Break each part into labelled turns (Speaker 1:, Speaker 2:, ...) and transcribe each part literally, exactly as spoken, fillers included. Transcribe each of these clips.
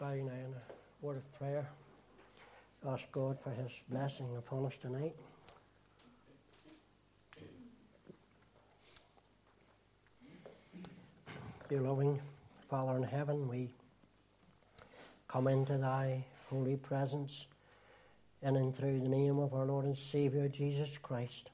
Speaker 1: bow now in a word of prayer. Ask God for His blessing upon us tonight. Dear loving Father in heaven, we come into Thy holy presence in and through the name of our Lord and Saviour Jesus Christ.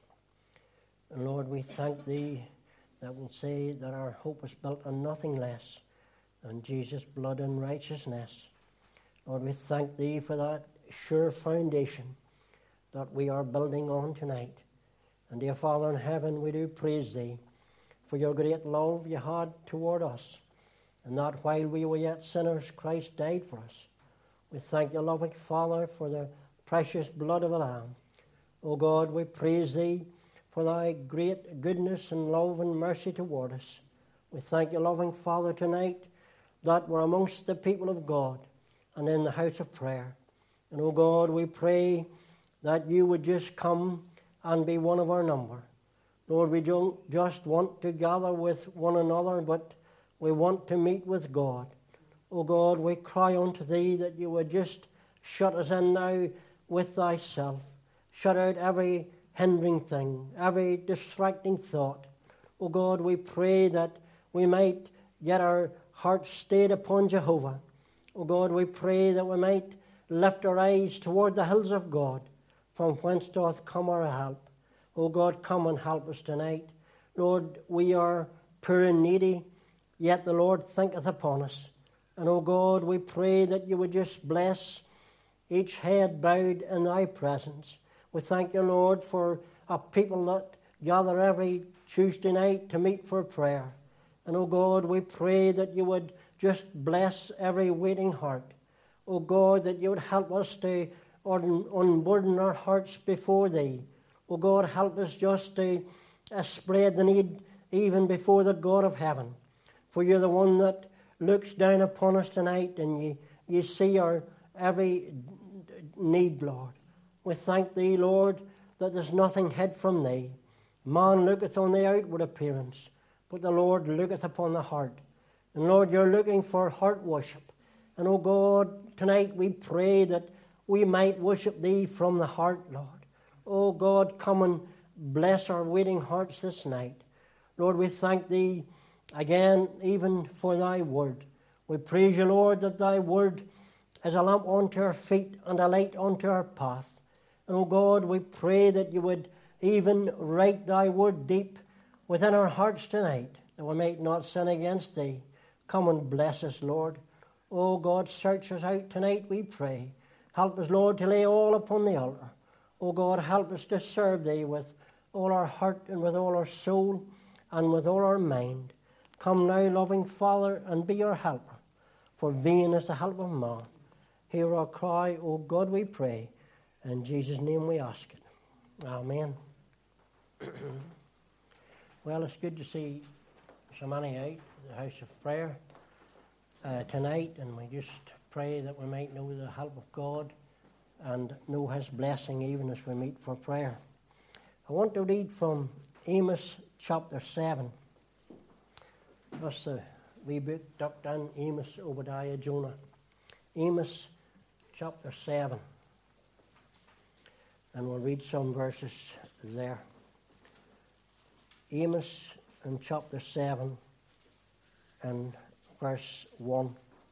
Speaker 1: And Lord, we thank Thee that we say that our hope is built on nothing less than Jesus' blood and righteousness. Lord, we thank Thee for that sure foundation that we are building on tonight. And dear Father in heaven, we do praise Thee for Your great love You had toward us, and that while we were yet sinners, Christ died for us. We thank You, loving Father, for the precious blood of the Lamb. O God, we praise Thee for Thy great goodness and love and mercy toward us. We thank You, loving Father, tonight that we're amongst the people of God and in the house of prayer. And, O God, we pray that You would just come and be one of our number. Lord, we don't just want to gather with one another, but we want to meet with God. O God, we cry unto Thee that You would just shut us in now with Thyself. Shut out every hindering thing, every distracting thought. O God, we pray that we might get our hearts stayed upon Jehovah. O God, we pray that we might lift our eyes toward the hills of God, from whence doth come our help. O God, come and help us tonight. Lord, we are poor and needy, yet the Lord thinketh upon us. And, O God, we pray that You would just bless each head bowed in Thy presence. We thank You, Lord, for a people that gather every Tuesday night to meet for prayer. And, O God, we pray that You would just bless every waiting heart. O God, that You would help us to un- unburden our hearts before Thee. O God, help us just to uh, spread the need even before the God of heaven. For You're the one that looks down upon us tonight, and You, you see our every need, Lord. We thank Thee, Lord, that there's nothing hid from Thee. Man looketh on the outward appearance, but the Lord looketh upon the heart. And Lord, You're looking for heart worship. And, O God, tonight we pray that we might worship Thee from the heart, Lord. O God, come and bless our waiting hearts this night. Lord, we thank Thee again even for Thy word. We praise You, Lord, that Thy word is a lamp unto our feet and a light unto our path. And, O God, we pray that You would even write Thy word deep within our hearts tonight, that we might not sin against Thee. Come and bless us, Lord. O God, search us out tonight, we pray. Help us, Lord, to lay all upon the altar. O God, help us to serve Thee with all our heart and with all our soul and with all our mind. Come now, loving Father, and be our helper, for vain is the help of man. Hear our cry, O God, we pray. In Jesus' name we ask it. Amen. Well, it's good to see so many out at the house of prayer uh, tonight, and we just pray that we might know the help of God and know His blessing even as we meet for prayer. I want to read from Amos chapter seven. That's the wee book tucked in, Amos, Obadiah, Jonah. Amos chapter seven. And we'll read some verses there. Amos in chapter seven and verse one.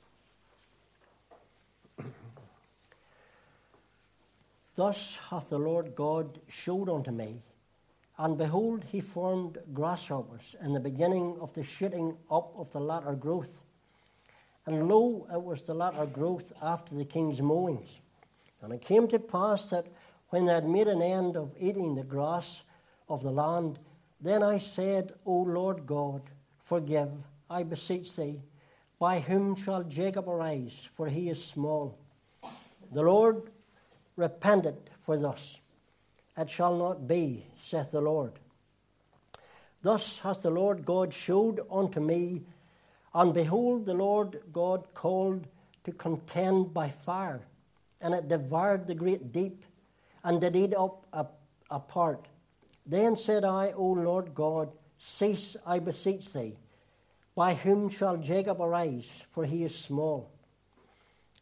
Speaker 1: Thus hath the Lord God showed unto me, and behold, He formed grasshoppers in the beginning of the shooting up of the latter growth. And lo, it was the latter growth after the king's mowings. And it came to pass that when they had made an end of eating the grass of the land, then I said, O Lord God, forgive, I beseech Thee. By whom shall Jacob arise? For he is small. The Lord repented for thus. It shall not be, saith the Lord. Thus hath the Lord God showed unto me, and behold, the Lord God called to contend by fire, and it devoured the great deep, and did eat up a, a part. Then said I, O Lord God, cease, I beseech Thee. By whom shall Jacob arise? For he is small.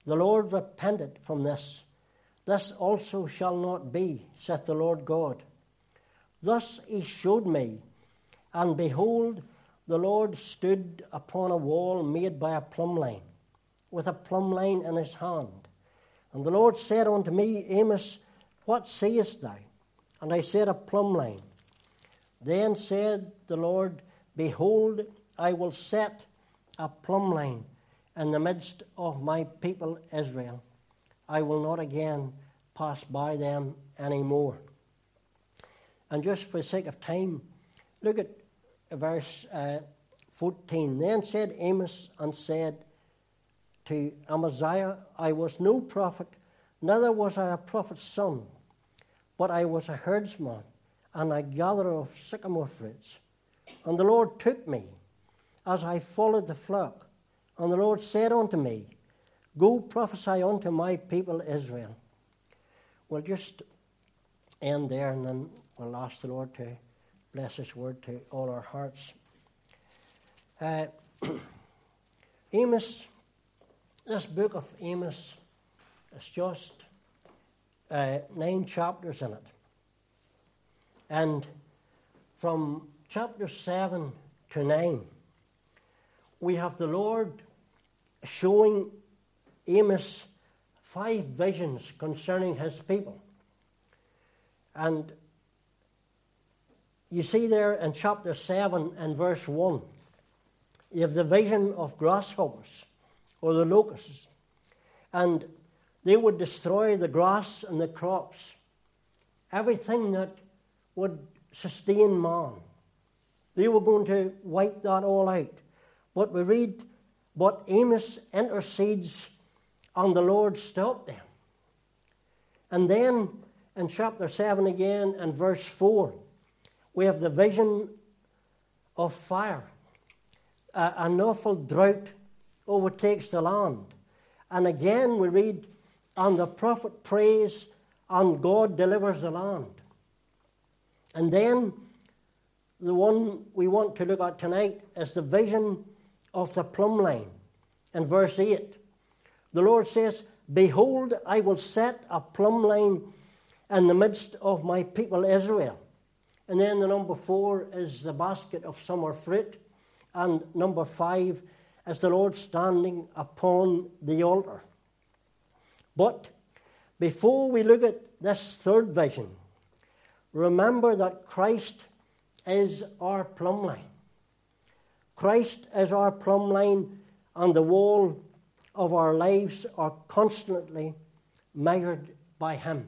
Speaker 1: The Lord repented from this. This also shall not be, saith the Lord God. Thus he showed me, and behold, the Lord stood upon a wall made by a plumb line, with a plumb line in his hand. And the Lord said unto me, Amos, what seest thou? And I said, a plumb line. Then said the Lord, behold, I will set a plumb line in the midst of my people Israel. I will not again pass by them any more. And just for the sake of time, look at verse uh, fourteen. Then said Amos and said to Amaziah, I was no prophet, neither was I a prophet's son, but I was a herdsman and a gatherer of sycamore fruits. And the Lord took me as I followed the flock. And the Lord said unto me, go prophesy unto my people Israel. We'll just end there, and then we'll ask the Lord to bless his word to all our hearts. Uh, Amos, this book of Amos is just uh, nine chapters in it. And from chapter seven to nine, we have the Lord showing Amos five visions concerning his people. And you see there in chapter seven and verse one, you have the vision of grasshoppers or the locusts. And they would destroy the grass and the crops, everything that would sustain man. They were going to wipe that all out. But we read, but Amos intercedes and the Lord stopped them. And then in chapter seven again and verse four, we have the vision of fire. Uh, an awful drought overtakes the land. And again we read, and the prophet prays, and God delivers the land. And then the one we want to look at tonight is the vision of the plumb line. In verse eight, the Lord says, behold, I will set a plumb line in the midst of my people Israel. And then the number four is the basket of summer fruit. And number five is the Lord standing upon the altar. But before we look at this third vision, remember that Christ is our plumb line. Christ is our plumb line, and the wall of our lives are constantly measured by him.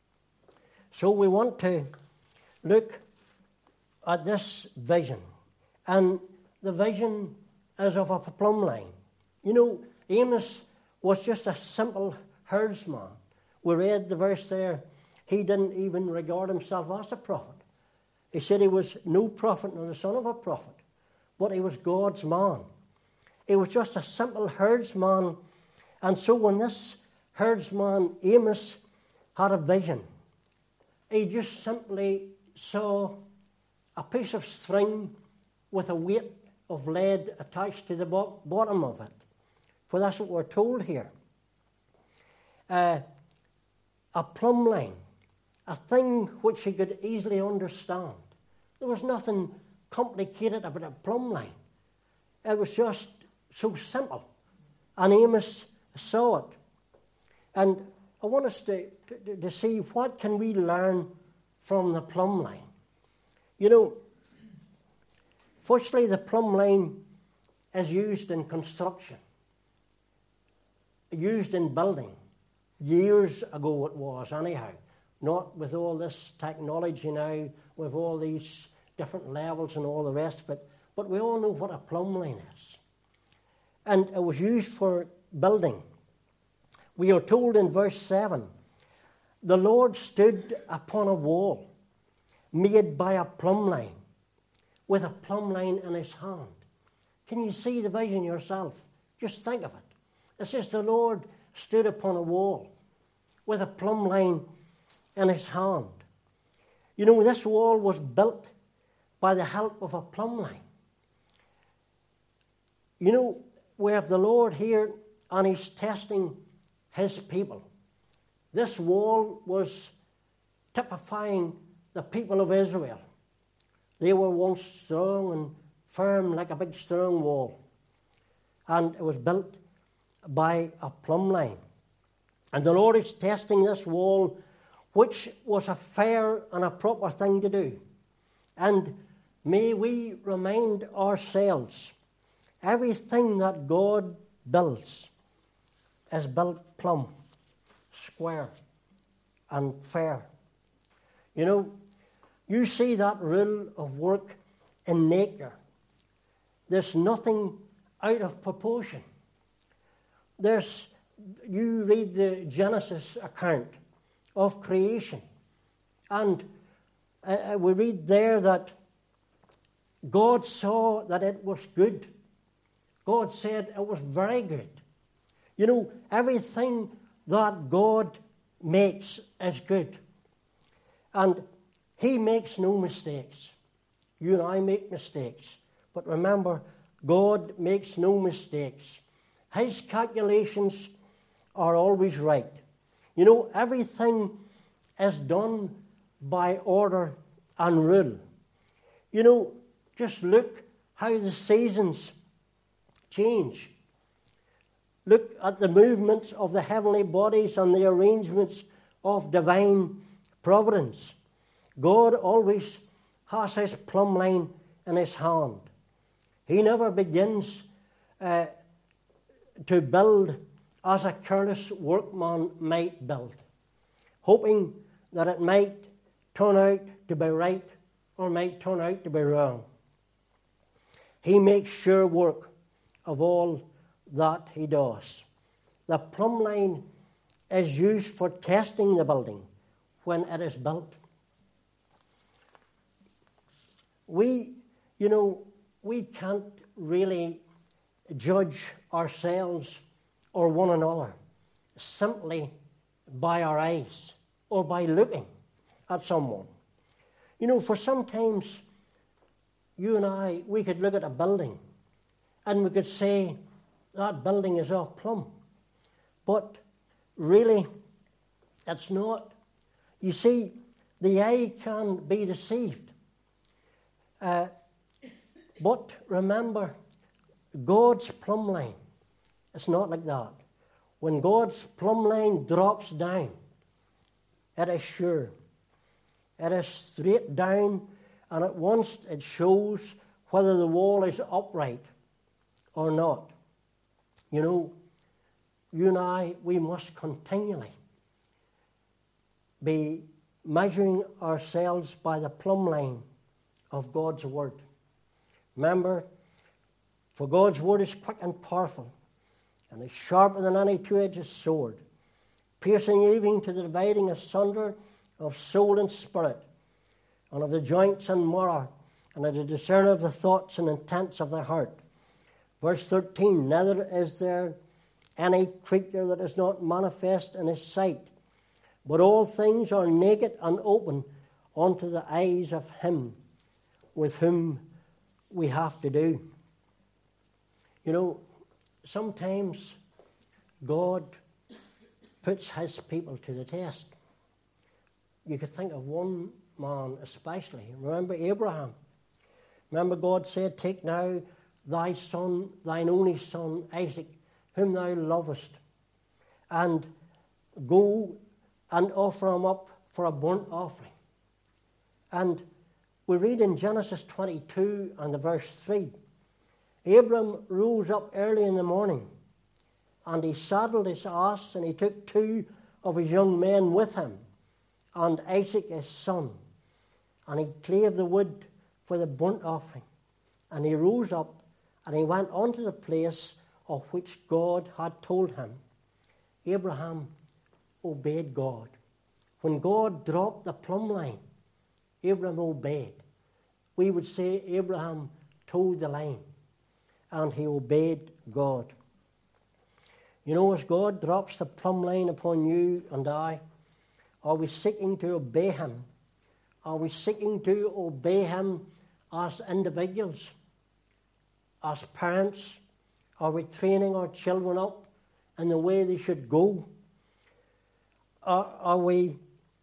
Speaker 1: So we want to look at this vision. And the vision is of a plumb line. You know, Amos was just a simple herdsman. We read the verse there. He didn't even regard himself as a prophet. He said he was no prophet nor the son of a prophet, but he was God's man. He was just a simple herdsman. And so when this herdsman, Amos, had a vision, he just simply saw a piece of string with a weight of lead attached to the bo- bottom of it. For that's what we're told here. Uh, a plumb line, a thing which he could easily understand. There was nothing complicated about a plumb line. It was just so simple. And Amos saw it. And I want us to, to, to see what can we learn from the plumb line. You know, firstly, the plumb line is used in construction, used in building. Years ago it was, anyhow. Not with all this technology now, with all these different levels and all the rest of it. But we all know what a plumb line is. And it was used for building. We are told in verse seven, the Lord stood upon a wall made by a plumb line, with a plumb line in his hand. Can you see the vision yourself? Just think of it. It says the Lord stood upon a wall with a plumb line in his hand. You know, this wall was built by the help of a plumb line. You know, we have the Lord here, and he's testing his people. This wall was typifying the people of Israel. They were once strong and firm like a big strong wall. And it was built by a plumb line. And the Lord is testing this wall, which was a fair and a proper thing to do. And may we remind ourselves, everything that God builds is built plumb, square, and fair. You know, you see that rule of work in nature. There's nothing out of proportion. There's, you read the Genesis account of creation, and uh, we read there that God saw that it was good. God said it was very good. You know, everything that God makes is good. And He makes no mistakes. You and I make mistakes. But remember, God makes no mistakes. His calculations are always right. You know, everything is done by order and rule. You know, just look how the seasons change. Look at the movements of the heavenly bodies and the arrangements of divine providence. God always has his plumb line in his hand. He never begins uh, to build as a careless workman might build, hoping that it might turn out to be right or might turn out to be wrong. He makes sure work of all that he does. The plumb line is used for testing the building when it is built. We, you know, we can't really judge ourselves or one another simply by our eyes or by looking at someone. You know, for sometimes you and I, we could look at a building and we could say that building is off plumb. But really, it's not. You see, the eye can be deceived. Uh, but remember, God's plumb line, it's not like that. When God's plumb line drops down, it is sure. It is straight down, and at once it shows whether the wall is upright or not. You know, you and I, we must continually be measuring ourselves by the plumb line of God's Word. Remember, for God's Word is quick and powerful, and is sharper than any two-edged sword, piercing even to the dividing asunder of soul and spirit, and of the joints and marrow, and of the discerner of the thoughts and intents of the heart. Verse thirteen, neither is there any creature that is not manifest in his sight, but all things are naked and open unto the eyes of him with whom we have to do. You know, sometimes God puts his people to the test. You could think of one man especially. Remember Abraham. Remember God said, take now thy son, thine only son, Isaac, whom thou lovest, and go and offer him up for a burnt offering. And we read in Genesis twenty-two and the verse three, Abram rose up early in the morning, and he saddled his ass, and he took two of his young men with him, and Isaac his son, and he clave the wood for the burnt offering. And he rose up, and he went unto the place of which God had told him. Abraham obeyed God. When God dropped the plumb line, Abraham obeyed. We would say Abraham toed the line, and he obeyed God. You know, as God drops the plumb line upon you and I, are we seeking to obey him? Are we seeking to obey him as individuals, as parents? Are we training our children up in the way they should go are, are we,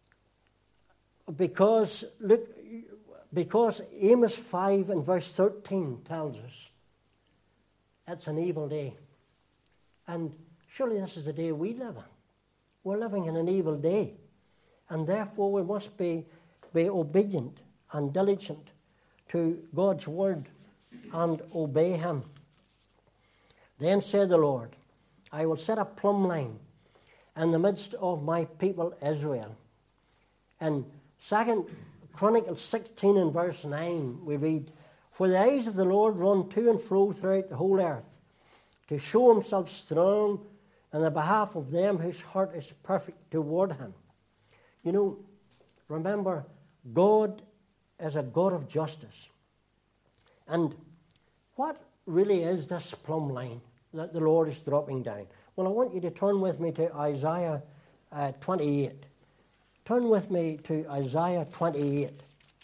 Speaker 1: because, look, because Amos five and verse thirteen tells us it's an evil day. And surely this is the day we live in. We're living in an evil day. And therefore we must be, be obedient and diligent to God's word and obey him. Then said the Lord, I will set a plumb line in the midst of my people Israel. And Second Chronicles sixteen and verse nine we read, For the eyes of the Lord run to and fro throughout the whole earth, to show himself strong in the behalf of them whose heart is perfect toward him. You know, remember, God is a God of justice. And what really is this plumb line that the Lord is dropping down? Well, I want you to turn with me to Isaiah uh, twenty-eight. Turn with me to Isaiah twenty-eight.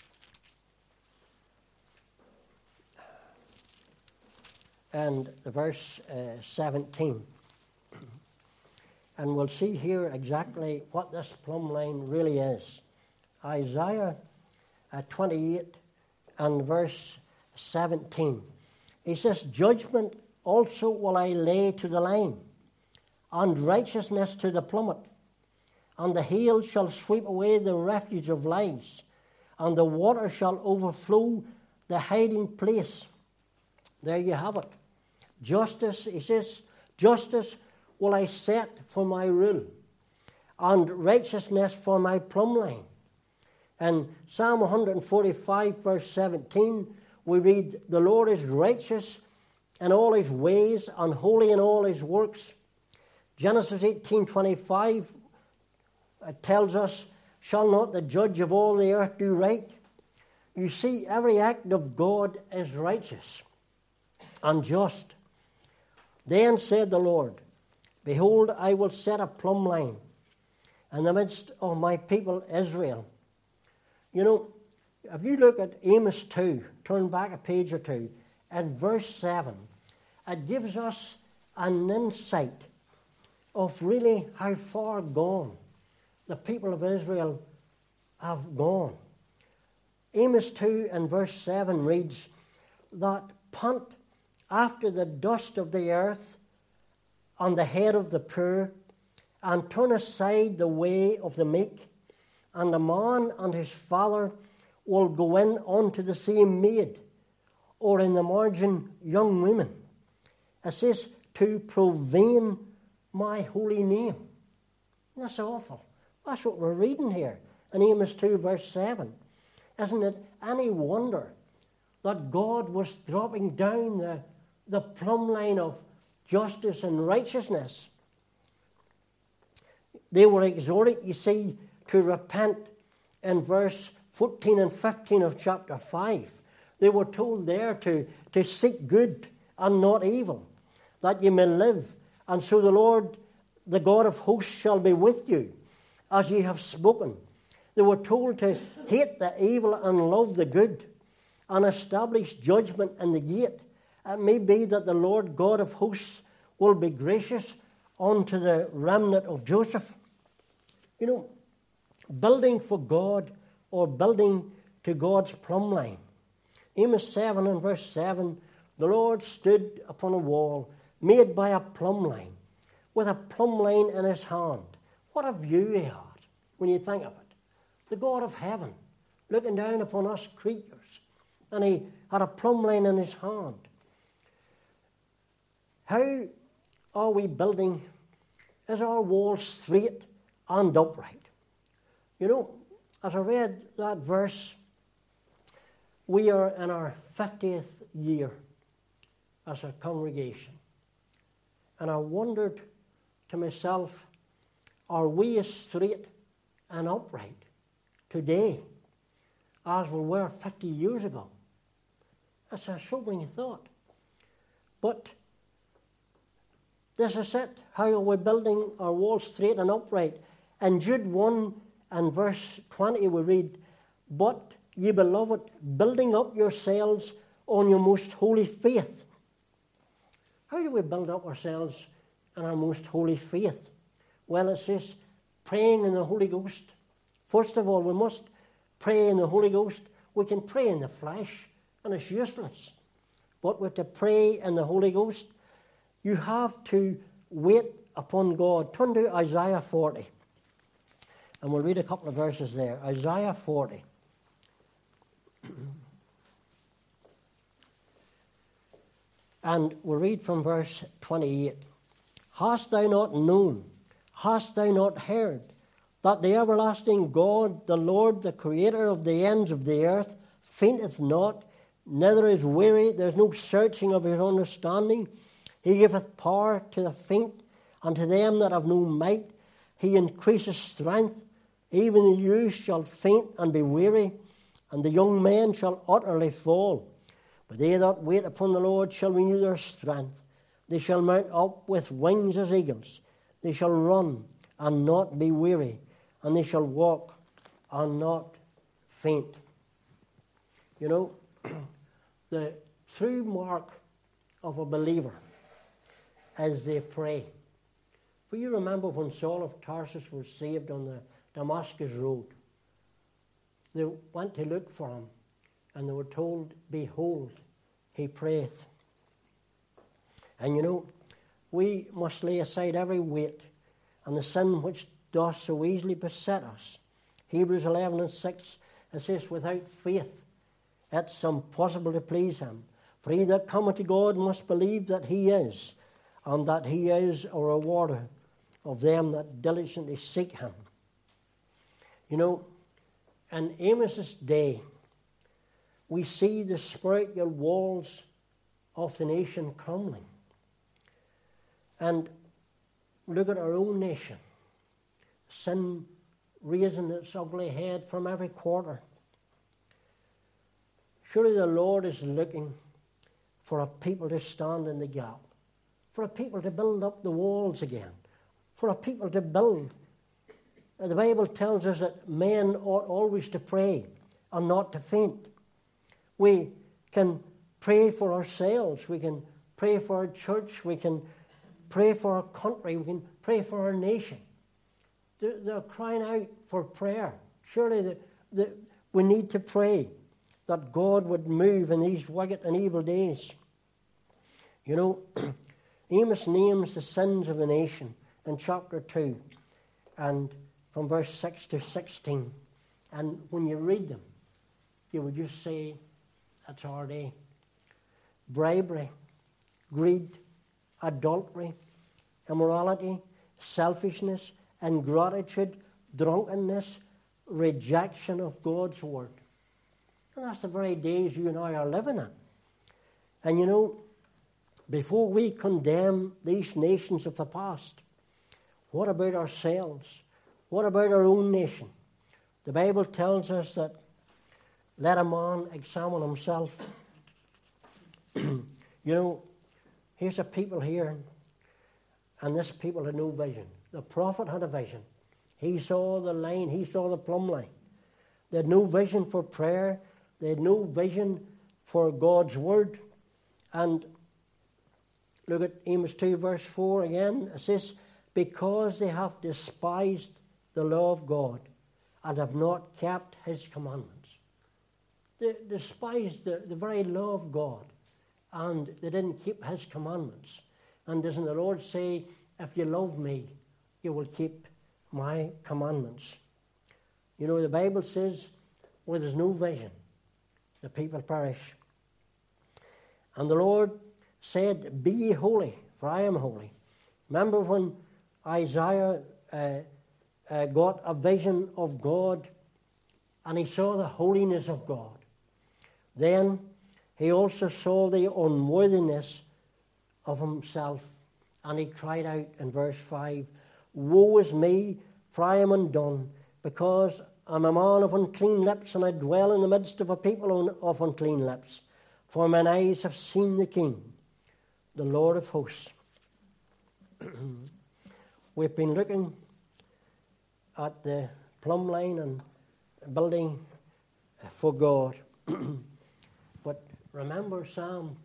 Speaker 1: And verse uh, seventeen. And we'll see here exactly what this plumb line really is. Isaiah uh, twenty-eight and verse seventeen. He says, Judgment also will I lay to the line, and righteousness to the plummet. And the hail shall sweep away the refuge of lies, and the water shall overflow the hiding place. There you have it. Justice, he says, justice will I set for my rule, and righteousness for my plumb line. In Psalm one forty-five, verse seventeen, we read, The Lord is righteous in all his ways, and holy in all his works. Genesis eighteen twenty-five tells us, Shall not the judge of all the earth do right? You see, every act of God is righteous and just. Then said the Lord, Behold, I will set a plumb line in the midst of my people Israel. You know, if you look at Amos two, turn back a page or two, at verse seven, it gives us an insight of really how far gone the people of Israel have gone. Amos two and verse seven reads, That pant after the dust of the earth on the head of the poor, and turn aside the way of the meek, and the man and his father will go in unto the same maid, or in the margin young women. It says, to profane my holy name. That's awful. That's what we're reading here in Amos two, verse seven. Isn't it any wonder that God was dropping down the, the plumb line of justice and righteousness? They were exhorted, you see, to repent in verse fourteen and fifteen of chapter five. They were told there to, to seek good and not evil, that you may live. And so the Lord, the God of hosts, shall be with you, as ye have spoken. They were told to hate the evil and love the good, and establish judgment in the gate. It may be that the Lord God of hosts will be gracious unto the remnant of Joseph. You know, building for God or building to God's plumb line. Amos seven and verse seven, the Lord stood upon a wall made by a plumb line, with a plumb line in his hand. What a view he had when you think of it. The God of heaven looking down upon us creatures, and he had a plumb line in his hand. How are we building? Is our wall straight and upright? You know, as I read that verse, we are in our fiftieth year as a congregation. And I wondered to myself, are we as straight and upright today as we were fifty years ago? That's a sobering thought. But this is it. How are we building our walls straight and upright? In Jude one and verse twenty we read, But ye beloved, building up yourselves on your most holy faith. How do we build up ourselves in our most holy faith? Well, it says, praying in the Holy Ghost. First of all, we must pray in the Holy Ghost. We can pray in the flesh, and it's useless. But with to pray in the Holy Ghost, you have to wait upon God. Turn to Isaiah forty. And we'll read a couple of verses there. Isaiah forty. And we'll read from verse twenty-eight. Hast thou not known, hast thou not heard, that the everlasting God, the Lord, the Creator of the ends of the earth, fainteth not, neither is weary, there is no searching of his understanding. He giveth power to the faint, and to them that have no might. He increaseth strength. Even the youth shall faint and be weary, and the young men shall utterly fall. But they that wait upon the Lord shall renew their strength. They shall mount up with wings as eagles. They shall run and not be weary, and they shall walk and not faint. You know, the true mark of a believer is they pray. But you remember when Saul of Tarsus was saved on the Damascus road, they went to look for him, and they were told, behold, he prayeth. And you know, we must lay aside every weight and the sin which doth so easily beset us. Hebrews eleven and six, it says, without faith it's impossible to please him. For he that cometh to God must believe that he is, and that he is a rewarder of them that diligently seek him. You know, in Amos's day, we see the spiritual walls of the nation crumbling. And look at our own nation. Sin raising its ugly head from every quarter. Surely the Lord is looking for a people to stand in the gap, for a people to build up the walls again, for a people to build. The Bible tells us that men ought always to pray and not to faint. We can pray for ourselves, we can pray for our church, we can pray for our country, we can pray for our nation. They're, they're crying out for prayer. Surely the, the, we need to pray that God would move in these wicked and evil days. You know, Amos names the sins of the nation in chapter two, and from verse six to sixteen. And when you read them, you would just say, that's our day. Bribery, greed, adultery, immorality, selfishness, ingratitude, drunkenness, rejection of God's word. And that's the very days you and I are living in. And you know, before we condemn these nations of the past, what about ourselves? What about our own nation? The Bible tells us that let a man examine himself. You know, here's a people here, and this people had no vision. The prophet had a vision. He saw the line, he saw the plumb line. They had no vision for prayer. They had no vision for God's word. And look at Amos two, verse four again. It says, because they have despised the law of God and have not kept his commandments. They despised the, the very law of God, and they didn't keep his commandments. And doesn't the Lord say, if you love me, you will keep my commandments? You know, the Bible says, where there's no vision, the people perish. And the Lord said, be ye holy, for I am holy. Remember when Isaiah uh, uh, got a vision of God, and he saw the holiness of God. Then he also saw the unworthiness of himself, and he cried out in verse five, woe is me, for I am undone, because I am a man of unclean lips, and I dwell in the midst of a people of unclean lips. For mine eyes have seen the King, the Lord of hosts. We've been looking at the plumb line and building for God. But remember Psalm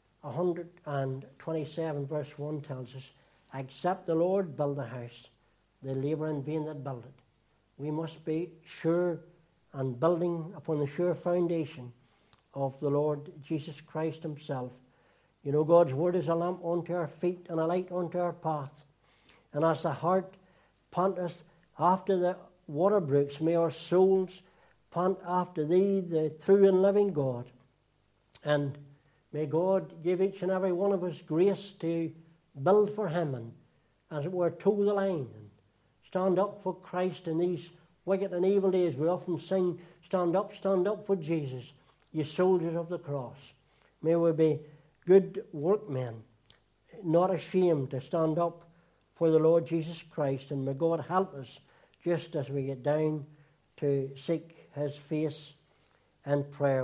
Speaker 1: one twenty-seven verse one tells us, except the Lord build a house, they labour in vain that build it. We must be sure and building upon the sure foundation of the Lord Jesus Christ himself. You know, God's word is a lamp unto our feet and a light unto our path. And as the heart panteth after the water brooks, may our souls pant after thee, the true and living God. And may God give each and every one of us grace to build for him and, as it were, toe the line and stand up for Christ in these wicked and evil days. We often sing, stand up, stand up for Jesus, ye soldiers of the cross. May we be good workmen, not ashamed to stand up for the Lord Jesus Christ. And may God help us just as we get down to seek his face in prayer.